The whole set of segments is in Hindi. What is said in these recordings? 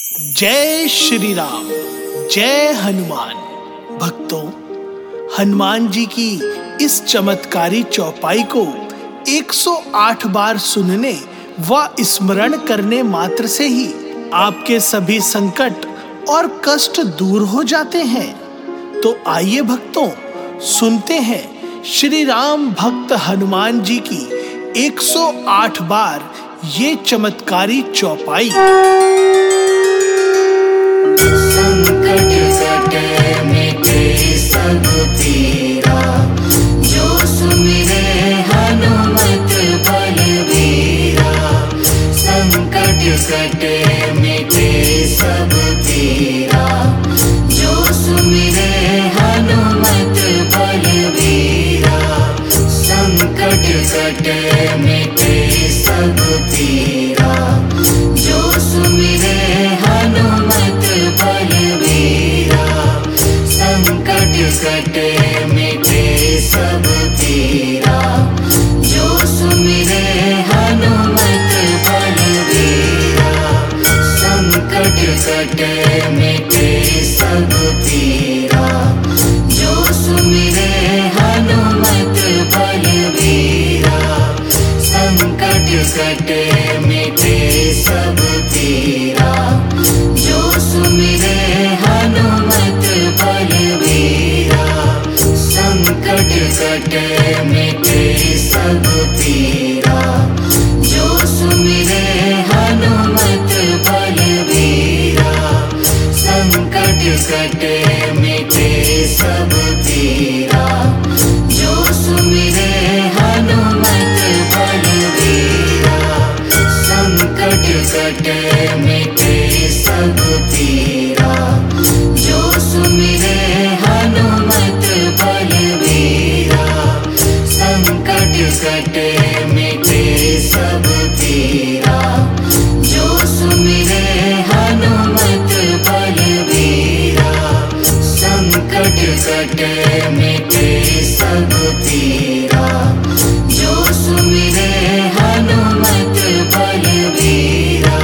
जय श्री राम, जय हनुमान। भक्तों, हनुमान जी की इस चमत्कारी चौपाई को 108 बार सुनने व स्मरण करने मात्र से ही आपके सभी संकट और कष्ट दूर हो जाते हैं। तो आइए भक्तों, सुनते हैं श्री राम भक्त हनुमान जी की 108 बार ये चमत्कारी चौपाई। संकट कटे मिटे सब पीरा, जो सुमिरे हनुमत बलवीरा। संकट कटे मिटे सब पीरा, जो सुमिरे हनुमत बलवीरा। संकट कटे मिटे सब पीरा, जो सुमिरे हनुमत बलवीरा। संकट कटे मिटे सब पीरा, जो सुमिरे हनुमत बलवीरा। संकट कटे मिटे सब पीरा, जो सुमिरे हनुमत बलवीरा। संकट कटे मिटे सब पीरा, जो सुमिरे हनुमत बलवीरा। संकट कटे मिटे सब पीरा, जो सुमिरे हनुमत बलवीरा। संकट कटे मिटे सब पीरा, जो सुमिरे हनुमत बलवीरा। संकट कटे मिटे सब पीरा, जो सुमिरे हनुमत बलवीरा। संकट कटे मिटे सब पीरा, जो सुमिरे हनुमत बलवीरा। संकट कटे मिटे सब पीरा, जो सुमिरे हनुमत बलवीरा।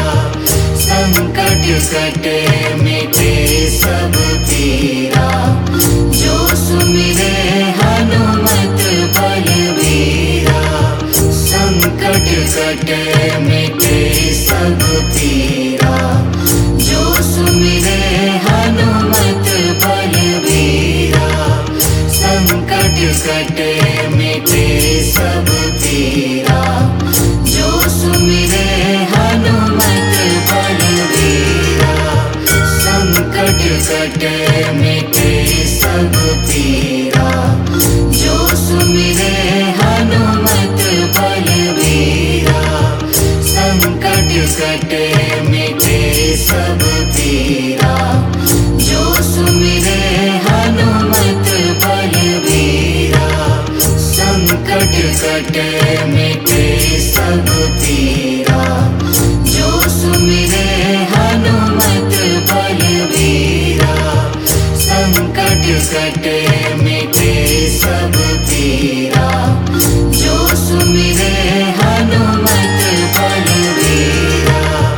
संकट कटे मिटे सब पीरा, जो सुमिरे हनुमत बलवीरा। संकट कटे मिटे सब पीरा, जो सुमिरे हनुमत बलवीरा। संकट कटे मिटे सब पीरा, जो सुमिरे हनुमत बलवीरा। संकट कटे मिटे सब पीरा, जो सुमिरे हनुमत बलवीरा। संकट कटे मिटे सब पीरा, जो सुमिरे हनुमत बलवीरा। संकट कटे मिटे सब पीरा, जो सुमिरे हनुमत बलवीरा। संकट कटे मिटे सब पीरा, जो सुमिरे हनुमत बलवीरा।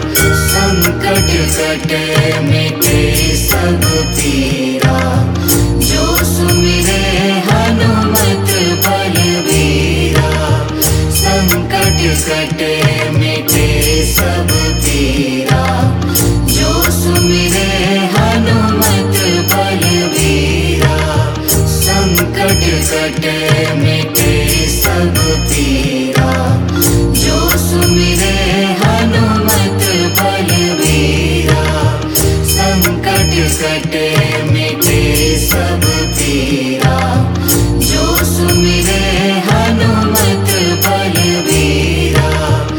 संकट कटे मिटे सब पीरा, जो सुमिरे हनुमत बलवीरा। संकट कटे मिटे सब पीरा, जो सुमिरे हनुमत बलवीरा। संकट कटे मिटे सब पीरा, जो सुमिरे हनुमत बलवीरा। संकट कटे मिटे सब पीरा, जो सुमिरे हनुमत बलवीरा।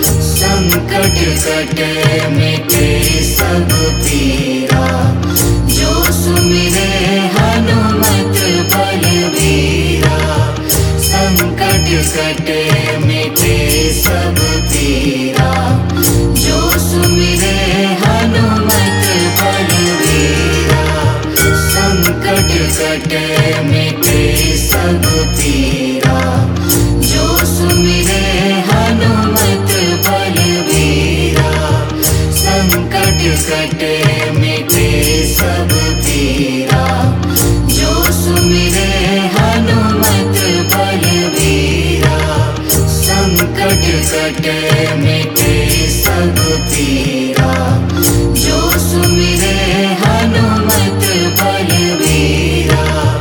संकट कटे मिटे सब पीरा, जो सुमिरे हनुमत बलवीरा। संकट कटे मिटे सब पीरा, जो सुमिरे हनुमत बलवीरा। संकट कटे मिटे सब पीरा, जो सुमिरे हनुमत बलवीरा। संकट कटे मिटे सब पीरा, जो सुमिरे हनुमत बलबीरा। संकट कटे मिटे सब पीरा, जो सुमिरे हनुमत बलबीरा।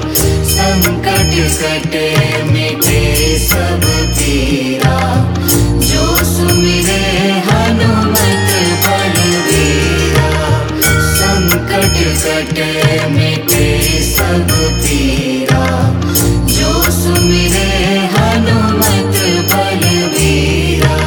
संकट कटे मिटे सब पीरा, जो सुमिरे हनुमत बलबीरा। संकट कटे मिटे सब पीरा, जो सुमिरे हनुमत बलबीरा।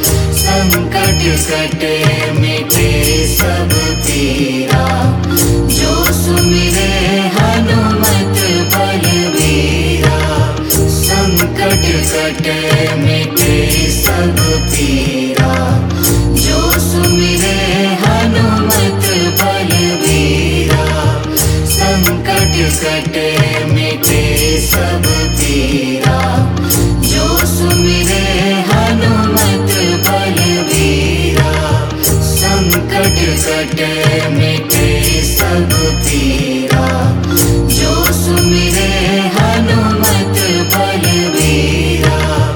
संकट कटे मिटे सब पीरा, जो सुमिरे हनुमत बलबीरा। संकट कटे मिटे सब पीरा, जो सुमिरे हनुमत बलबीरा। संकट कटे मिटे सब पीरा, जो सुमिरे हनुमत बलबीरा। संकट कटे मिटे सब पीरा, जो सुमिरे हनुमत बलबीरा।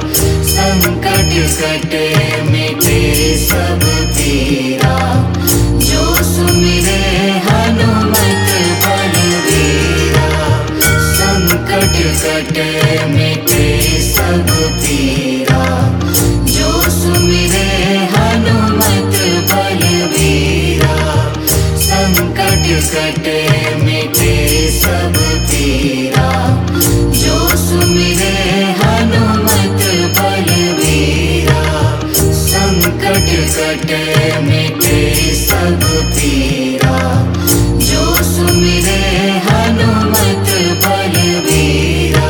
संकट कटे मिटे सब पीरा, जो सुमिरे हनुमत बलबीरा। संकट कटे मिटे सब पीरा, जो सुमिरे हनुमत बलबीरा। संकट कटे मिटे सब पीरा, जो सुमिरे हनुमत बलबीरा। संकट कटे मिटे सब पीरा, जो सुमिरे हनुमत बलबीरा।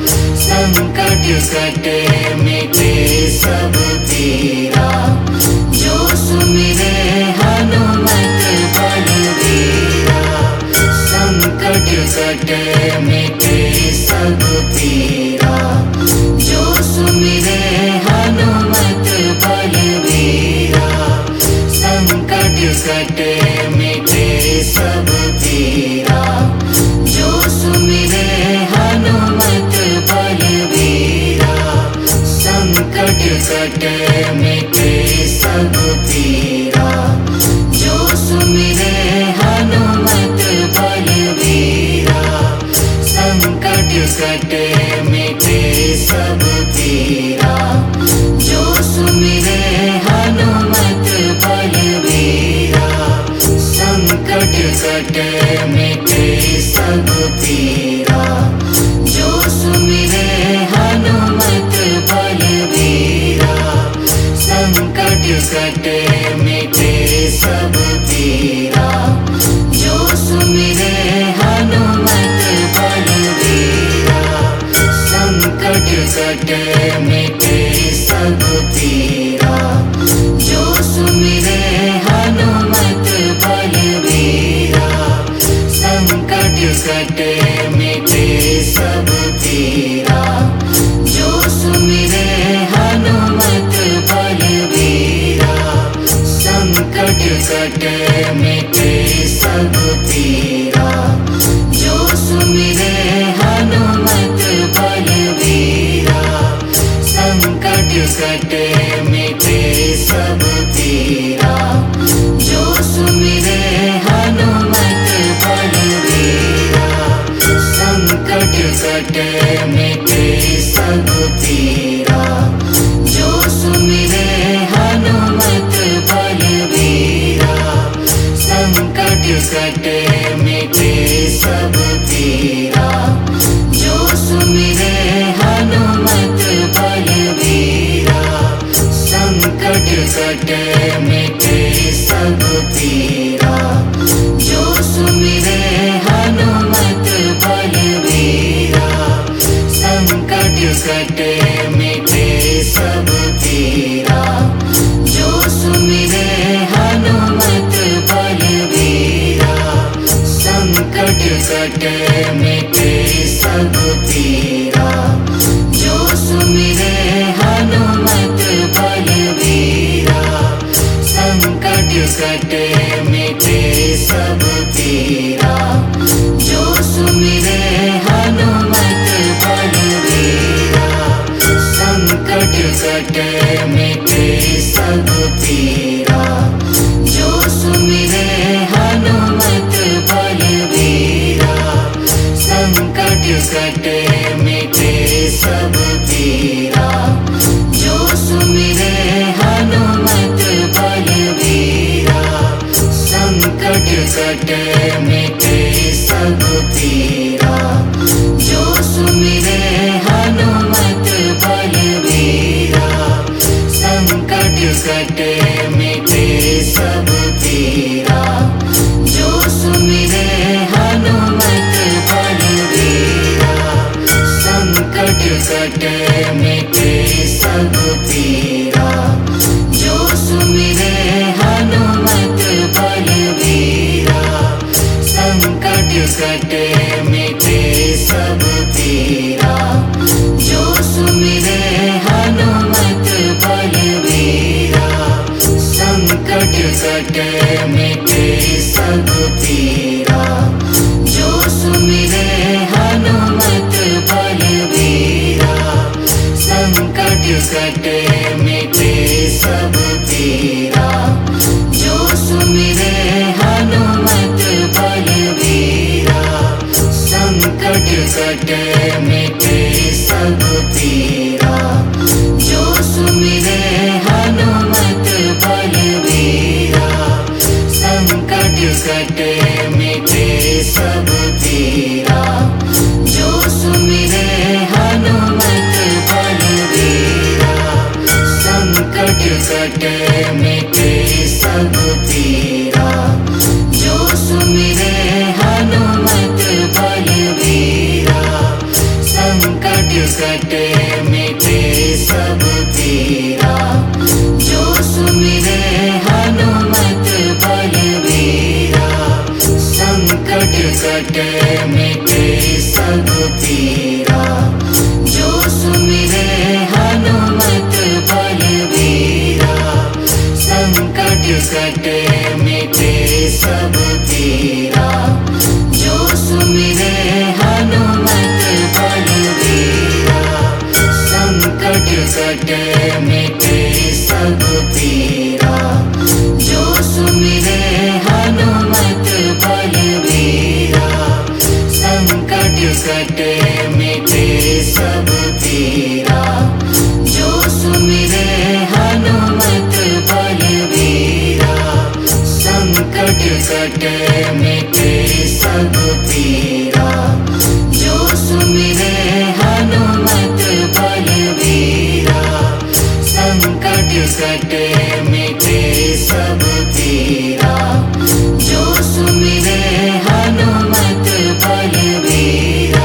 संकट कटे मिटे सब पीरा, जो सुमिरे हनुमत बलबीरा। संकट कटे मिटे सब पीरा, जो सुमिरे हनुमत बलबीरा। संकट कटे मिटे सब पीरा, जो सुमिरे हनुमत बलबीरा। संकट कटे मिटे सब पीरा, जो सुमिरे हनुमत बलबीरा। संकट कटे मिटे सब पीरा, जो सुमिरे हनुमत बलबीरा। संकट कटे मिटे सब पीरा, जो सुमिरे हनुमत बलबीरा। संकट कटे मिटे सब पीरा, जो सुमिरे हनुमत बलबीरा। संकट कटे मिटे सब पीरा, जो सुमिरे हनुमत बलबीरा। संकट कटे मिटे सब पीरा, जो सुमिरे हनुमत बलबीरा। संकट कटे मिटे सब पीरा, जो सुमिरे हनुमत बलबीरा। संकट कटे मिटे सब पीरा, जो सुमिरे हनुमत बलबीरा। संकट कटे मिटे सब पीरा, जो सुमिरे हनुमत बलबीरा। संकट कटे मिटे सब पीरा, जो सुमिरे हनुमत बलबीरा। संकट कटे मिटे सब पीरा, जो सुमिरे हनुमत बलबीरा। संकट कटे मिटे सब पीरा, जो सुमिरे हनुमत बलबीरा। संकट कटे मिटे सब पीरा, जो सुमिरे हनुमत बलबीरा। संकट कटे मिटे सब पीरा। जो सुमिरे हनुमत बलबीरा, संकट कटे मिटे सब पीरा। जो सुमिरे हनुमत बलबीरा, संकट कटे मिटे सब पीरा। जो सुमिरे हनुमत बलबीरा, संकट कटे मिटे सब पीरा। जो सुमिरे हनुमत बलबीरा, संकट कटे मिटे सब पीरा। जो सुमिरे हनुमत बलबीरा, संकट कटे मिटे सब पीरा। जो सुमिरे हनुमत बलबीरा, संकट कटे मिटे सब पीरा। जो सुमिरे हनुमत बलबीरा, संकट कटे मिटे सब पीरा। जो सुमिरे हनुमत बलबीरा, संकट कटे मिटे सब पीरा। जो सुमिरे हनुमत बलबीरा, संकट कटे मिटे सब पीरा। जो सुमिरे हनुमत बलबीरा, संकट कटे मिटे सब पीरा। जो सुमिरे हनुमत बलबीरा, संकट कटे मिटे सब पीरा। जो सुमिरे हनुमत बलबीरा, संकट कटे मिटे सब पीरा। जो सुमिरे हनुमत बलबीरा, संकट कटे मिटे सब पीरा। जो सुमिरे हनुमत बलबीरा, संकट कटे मिटे सब पीरा। जो सुमिरे हनुमत बलबीरा, संकट कटे मिटे सब पीरा। जो सुमिरे हनुमत बलबीरा, संकट कटे मिटे सब पीरा। जो सुमिरे हनुमत बलबीरा, संकट कटे मिटे सब पीरा। जो सुमिरे हनुमत बलबीरा, संकट कटे मिटे सब पीरा। जो सुमिरे हनुमत बलबीरा,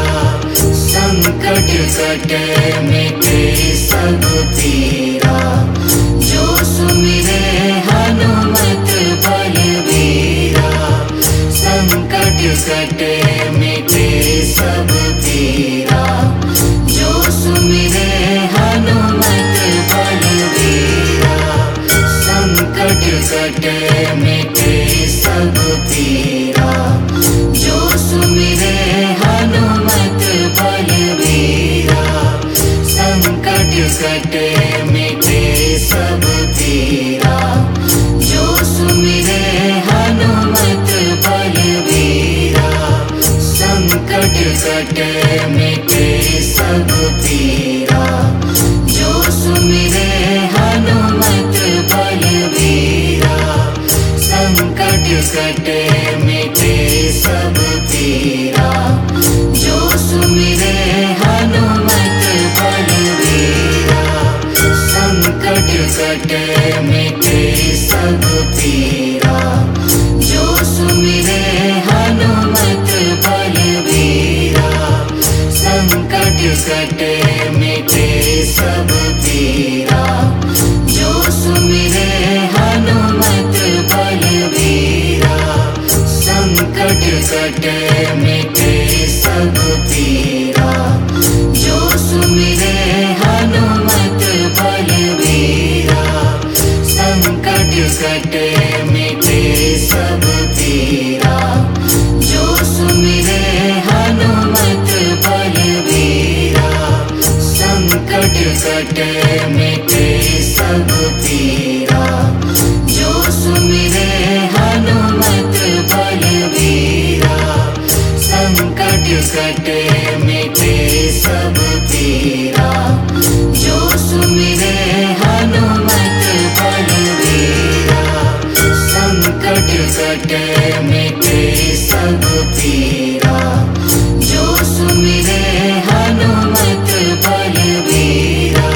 संकट कटे मिटे सब पीरा। जो सुमिरे हनुमत बलबीरा, संकट कटे मिटे सब पीरा। जो सुमिरे हनुमत बलबीरा, संकट कटे मिटे सब पीरा। जो सुमिरे हनुमत बलबीरा, संकट कटे मिटे सब पीरा। जो सुमिरे हनुमत बलबीरा, संकट कटे मिटे सब पीरा। जो सुमिरे हनुमत बलबीरा, संकट कटे मिटे सब पीरा। जो सुमिरे हनुमत बलबीरा, संकट कटे मिटे सब पीरा। जो सुमिरे हनुमत बलबीरा, संकट कटे मिटे सब पीरा। जो सुमिरे हनुमत बलबीरा, संकट कटे मिटे सब पीरा। जो सुमिरे हनुमत बलबीरा, संकट कटे मिटे सब पीरा। कटे मिटे सब पीरा। जो सुमिरे हनुमत बलबीरा,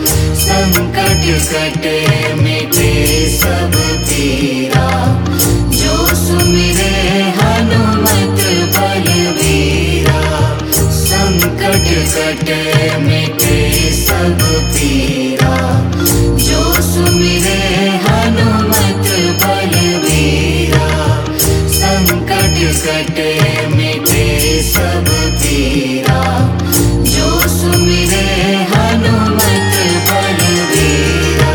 संकट कटे मिटे सब पीरा। जो सुमिरे हनुमत बलबीरा, संकट कटे मिटे सब पीरा। जो सुमिरे हनुमत बलबीरा, संकट कटे मिटे सब पीरा। जो सुमिरे हनुमत बलबीरा,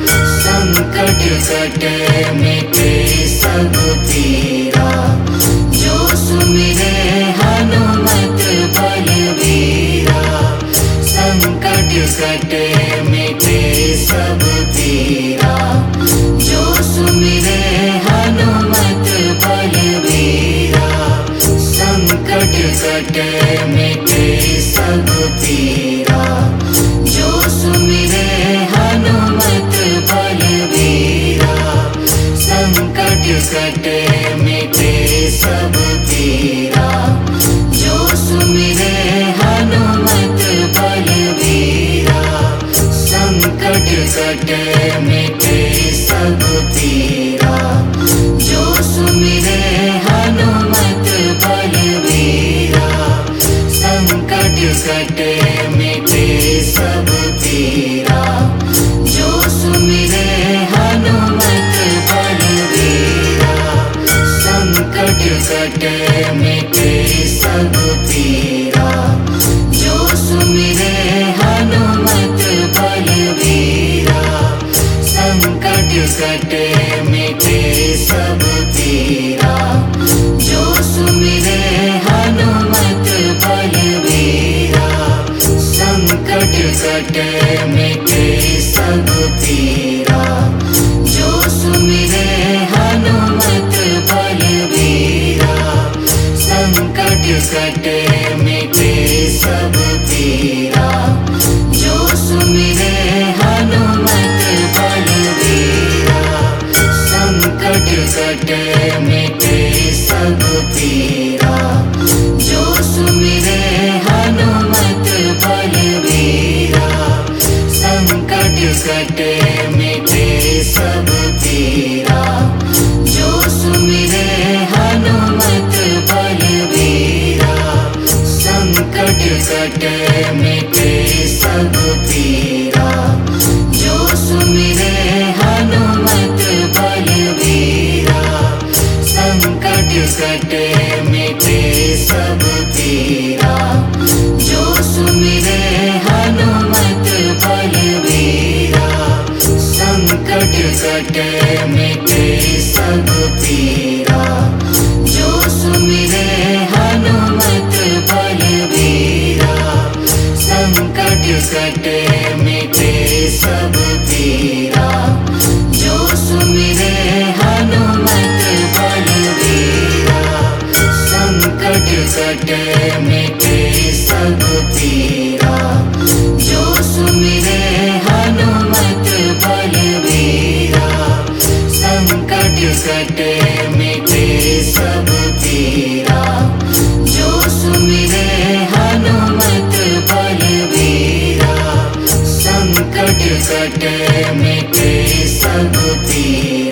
संकट कटे मिटे सब पीरा। जो सुमिरे हनुमत बलबीरा, संकट कटे मिटे सब पीरा। जो सुमिरे हनुमत बलबीरा, संकट कटे मिटे सब पीरा। जो सुमिरे हनुमत बलबीरा, संकट कटे मिटे सब पीरा। जो सुमिरे हनुमत बलबीरा, संकट कटे मिटे सब पीरा। जो सुमिरे हनुमत बलबीरा, संकट कटे मिटे सब पीरा। जो सुमिरे हनुमत बलबीरा, संकट कटे मिटे सब पीरा। जो सुमिरे हनुमत बलबीरा, संकट कटे मिटे सब पीरा। जो सुमिरे हनुमत बलबीरा, संकट कटे मिटे सब पीरा। जो सुमिरे हनुमत बलबीरा, संकट कटे मिटे सब पीरा। जो सुमिरे हनुमत बलबीरा, संकट कटे मिटे सब पीरा। जो सुमिरे हनुमत बलबीरा, संकट कटे मिटे सब पीरा। जो सुमिरे हनुमत बलबीरा, संकट कटे मिटे सब पीरा। जो सुमिरे हनुमत बलबीरा, संकट कटे मिटे सब पीरा। जो सुमिरे हनुमत बलबीरा, संकट कटे मिटे सब पीरा। जो सुमिरे हनुमत बलबीरा, संकट कटे मिटे सब पीरा। जो सुमिरे हनुमत बलबीरा, संकट कटे मिटे सब पीरा। जो सुमिरे हनुमत बलबीरा, संकट कटे मिटे सब पीरा। जो सुमिरे हनुमत बलबीरा, संकट कटे मिटे सब पीरा।